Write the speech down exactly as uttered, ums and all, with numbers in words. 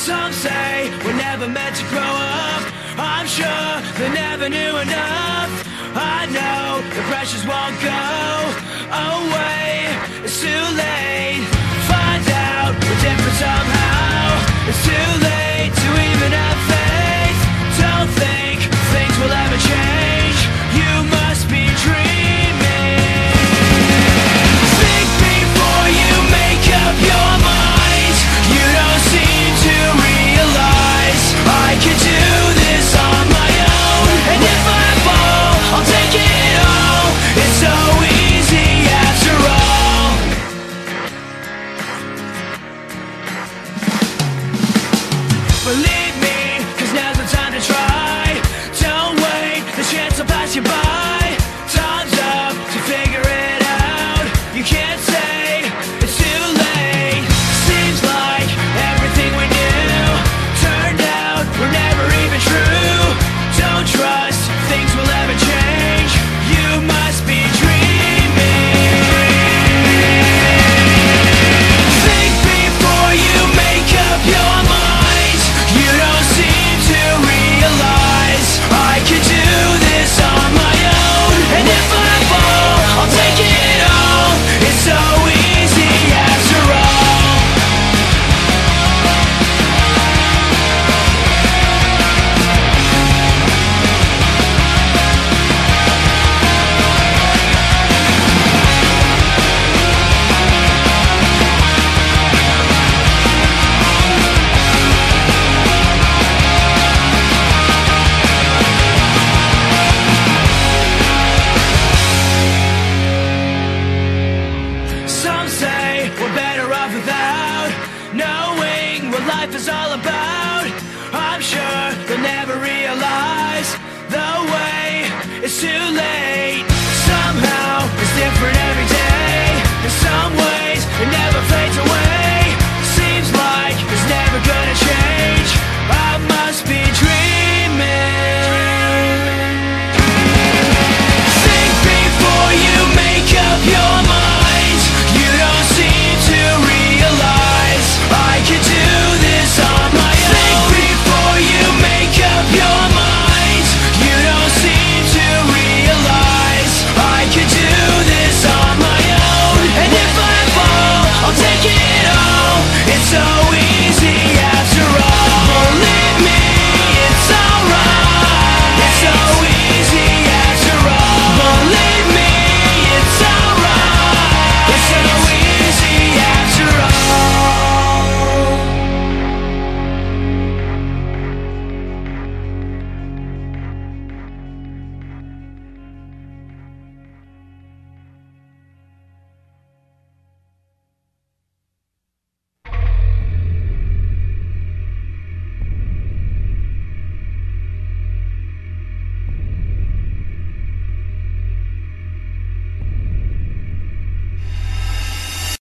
Some say we're never meant to grow up. I'm sure they never knew enough. I know the pressures won't go away. It's too late. Find out we're different somehow. It's too late to even have faith. Don't think things will ever change. You must be dreaming. Think before you make up your mind. You don't seem to realize I can do this on my own. And if I fall, I'll take it all. It's so easy after all. Believe me, cause now's the time to try. Don't wait, the chance will pass you by. Time's up to figure it out. You can't say it's too late. Seems like everything we knew turned out were never even true. Don't trust things will ever change. You must be dreaming. Think before you make up your mind. You don't seem to realize I can do this on my own. And if I fall, I'll take it all. It's so easy after all. Some say we're better off without knowing what life is all about.